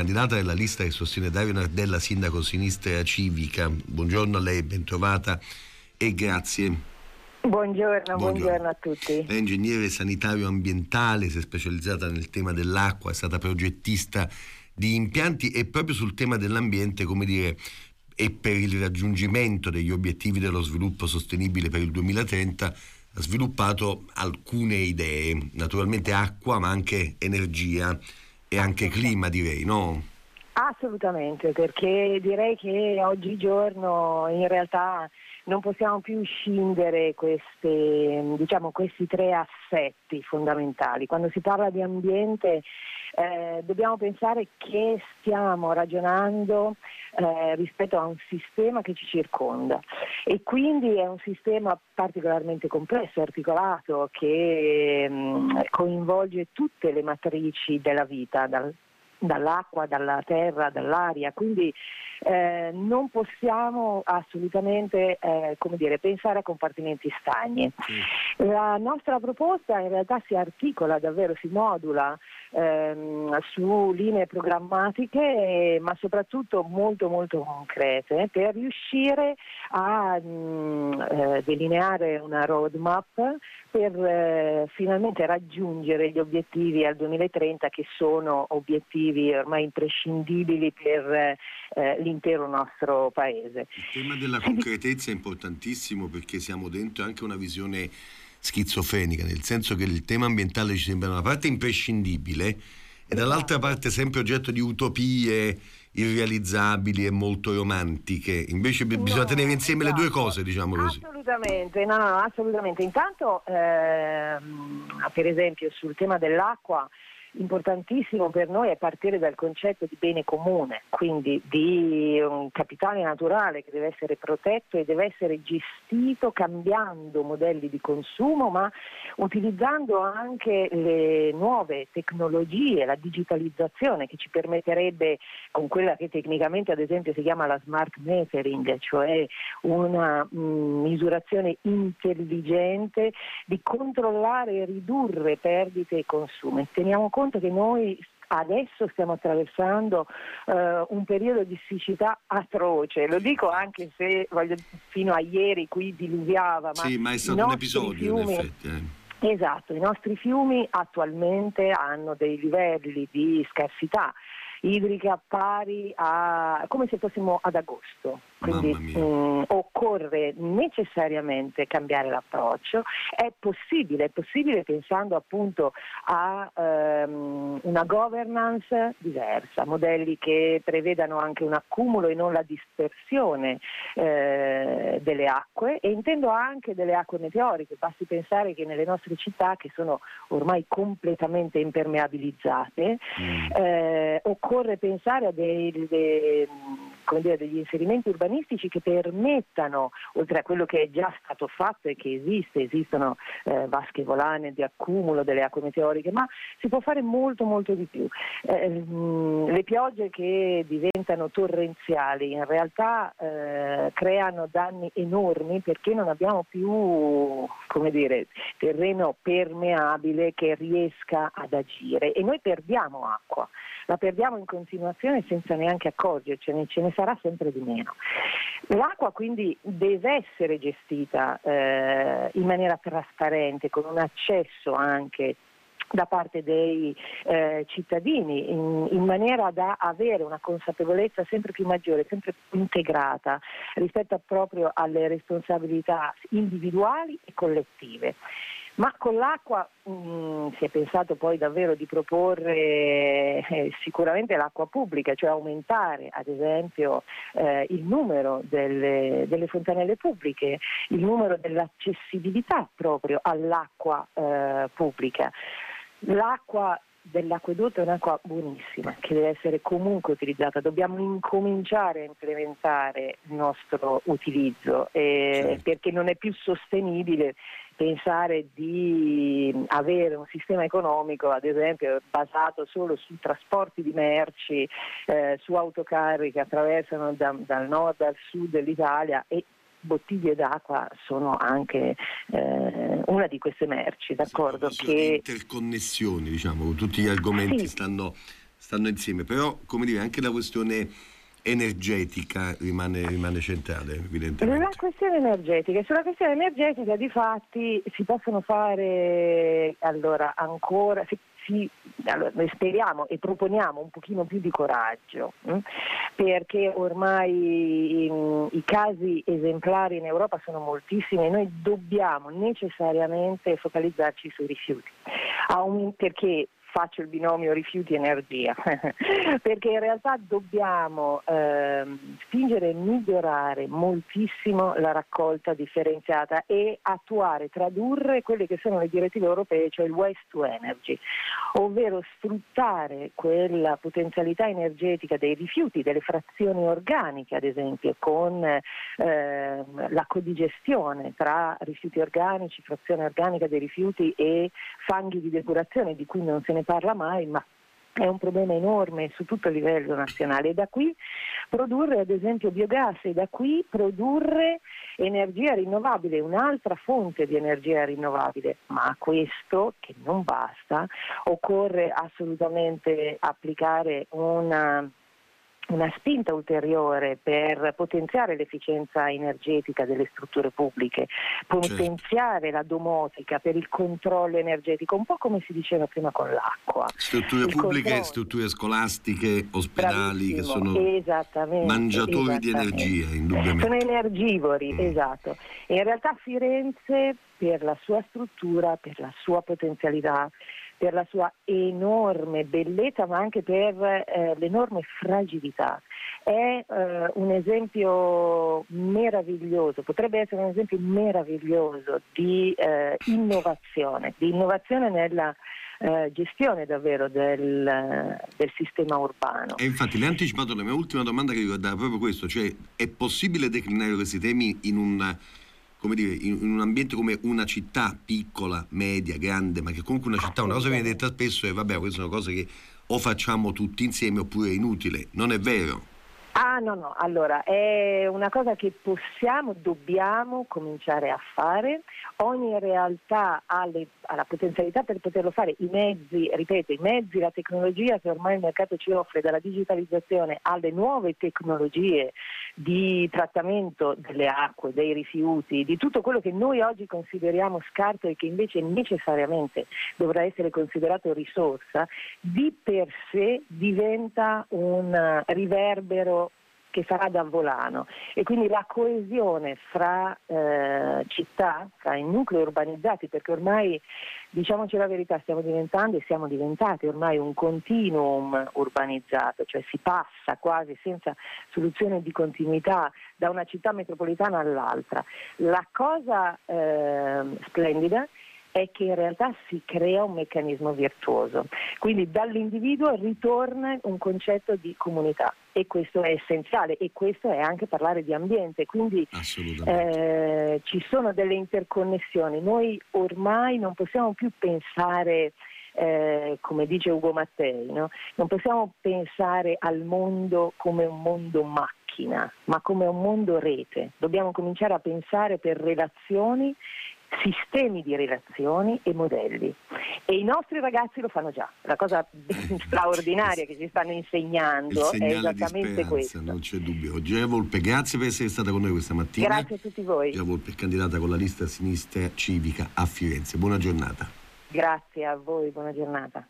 candidata della lista che sostiene Dario Nardella, sindaco Sinistra Civica. Buongiorno a lei, bentrovata e grazie. Buongiorno a tutti. È ingegnere sanitario ambientale, si è specializzata nel tema dell'acqua, è stata progettista di impianti e proprio sul tema dell'ambiente, come dire, e per il raggiungimento degli obiettivi dello sviluppo sostenibile per il 2030 ha sviluppato alcune idee, naturalmente acqua ma anche energia e anche clima, direi, no? Assolutamente, perché direi che oggigiorno in realtà non possiamo più scindere questi tre assetti fondamentali. Quando si parla di ambiente dobbiamo pensare che stiamo ragionando rispetto a un sistema che ci circonda e quindi è un sistema particolarmente complesso e articolato che coinvolge tutte le matrici della vita, dall'acqua, dalla terra, dall'aria, quindi non possiamo assolutamente pensare a compartimenti stagni. La nostra proposta in realtà si articola davvero, si modula su linee programmatiche ma soprattutto molto molto concrete per riuscire a delineare una roadmap per finalmente raggiungere gli obiettivi al 2030 che sono obiettivi ormai imprescindibili per l'intero nostro paese. Il tema della concretezza è importantissimo perché siamo dentro anche una visione schizofrenica, nel senso che il tema ambientale ci sembra da una parte imprescindibile e dall'altra parte sempre oggetto di utopie irrealizzabili e molto romantiche. Invece bisogna tenere insieme le due cose, diciamo così. Assolutamente. Intanto per esempio sul tema dell'acqua importantissimo per noi è partire dal concetto di bene comune, quindi di un capitale naturale che deve essere protetto e deve essere gestito cambiando modelli di consumo, ma utilizzando anche le nuove tecnologie, la digitalizzazione che ci permetterebbe, con quella che tecnicamente ad esempio si chiama la smart metering, cioè una misurazione intelligente, di controllare e ridurre perdite e consumi. Teniamo conto che noi adesso stiamo attraversando un periodo di siccità atroce, lo dico anche se fino a ieri qui diluviava, ma è stato un episodio in effetti. Esatto, i nostri fiumi attualmente hanno dei livelli di scarsità idrica pari a come se fossimo ad agosto, quindi occorre necessariamente cambiare l'approccio. È possibile pensando appunto a una governance diversa, modelli che prevedano anche un accumulo e non la dispersione delle acque, e intendo anche delle acque meteoriche. Basti pensare che nelle nostre città, che sono ormai completamente impermeabilizzate, occorre pensare a degli inserimenti urbanistici che permettano, oltre a quello che è già stato fatto e che esistono vasche volane di accumulo delle acque meteoriche, ma si può fare molto molto di più. Le piogge che diventano torrenziali in realtà creano danni enormi perché non abbiamo più terreno permeabile che riesca ad agire, e noi perdiamo acqua, la perdiamo in continuazione senza neanche accorgercene, ce ne sarà sempre di meno. L'acqua quindi deve essere gestita in maniera trasparente, con un accesso anche da parte dei cittadini, in maniera da avere una consapevolezza sempre più maggiore, sempre più integrata rispetto proprio alle responsabilità individuali e collettive. Ma con l'acqua si è pensato poi davvero di proporre sicuramente l'acqua pubblica, cioè aumentare ad esempio il numero delle fontanelle pubbliche, il numero dell'accessibilità proprio all'acqua pubblica. L'acqua dell'acquedotto è un'acqua buonissima che deve essere comunque utilizzata, dobbiamo incominciare a implementare il nostro utilizzo perché non è più sostenibile pensare di avere un sistema economico ad esempio basato solo su trasporti di merci, su autocarri che attraversano dal nord al sud dell'Italia, e bottiglie d'acqua sono anche una di queste merci, d'accordo? Che interconnessioni, diciamo, tutti gli argomenti stanno stanno insieme, però come dire anche la questione energetica rimane centrale, evidentemente. La questione energetica, sulla questione energetica difatti si possono fare allora ancora allora, noi speriamo e proponiamo un pochino più di coraggio, perché ormai i casi esemplari in Europa sono moltissimi e noi dobbiamo necessariamente focalizzarci sui rifiuti, perché faccio il binomio rifiuti-energia, perché in realtà dobbiamo spingere e migliorare moltissimo la raccolta differenziata e tradurre quelle che sono le direttive europee, cioè il waste to energy, ovvero sfruttare quella potenzialità energetica dei rifiuti, delle frazioni organiche ad esempio, con la codigestione tra rifiuti organici, frazione organica dei rifiuti e fanghi di depurazione, di cui non se ne parla mai, ma è un problema enorme su tutto il livello nazionale, e da qui produrre ad esempio biogas e da qui produrre energia rinnovabile, un'altra fonte di energia rinnovabile, ma a questo, che non basta, occorre assolutamente applicare una spinta ulteriore per potenziare l'efficienza energetica delle strutture pubbliche, potenziare la domotica per il controllo energetico, un po' come si diceva prima con l'acqua. Strutture pubbliche, strutture scolastiche, ospedali, che sono mangiatori di energia, indubbiamente. Sono energivori, esatto. E in realtà Firenze, per la sua struttura, per la sua potenzialità, per la sua enorme bellezza, ma anche per l'enorme fragilità. È un esempio meraviglioso, potrebbe essere un esempio meraviglioso di innovazione nella gestione davvero del sistema urbano. E infatti le hai anticipato la mia ultima domanda, che riguardava proprio questo, cioè è possibile declinare questi temi in un ambiente come una città piccola, media, grande, ma che comunque una città, una cosa che viene detta spesso è vabbè, queste sono cose che o facciamo tutti insieme oppure è inutile. Non è vero. No, allora è una cosa che dobbiamo cominciare a fare. Ogni realtà ha la potenzialità per poterlo fare, i mezzi, la tecnologia che ormai il mercato ci offre, dalla digitalizzazione alle nuove tecnologie di trattamento delle acque, dei rifiuti, di tutto quello che noi oggi consideriamo scarto e che invece necessariamente dovrà essere considerato risorsa, di per sé diventa un riverbero che sarà da volano, e quindi la coesione fra città, fra i nuclei urbanizzati, perché ormai, diciamoci la verità, siamo diventati ormai un continuum urbanizzato, cioè si passa quasi senza soluzione di continuità da una città metropolitana all'altra. La cosa splendida è che in realtà si crea un meccanismo virtuoso, quindi dall'individuo ritorna un concetto di comunità, e questo è essenziale, e questo è anche parlare di ambiente, quindi ci sono delle interconnessioni. Noi ormai non possiamo più pensare, come dice Ugo Mattei, no? Non possiamo pensare al mondo come un mondo macchina, ma come un mondo rete. Dobbiamo cominciare a pensare per relazioni, sistemi di relazioni e modelli, e i nostri ragazzi lo fanno già. La cosa straordinaria che ci stanno insegnando è esattamente questo. Non c'è dubbio. Gioia Volpe, grazie per essere stata con noi questa mattina. Grazie a tutti voi. Gioia Volpe, candidata con la lista Sinistra Civica a Firenze. Buona giornata. Grazie a voi, buona giornata.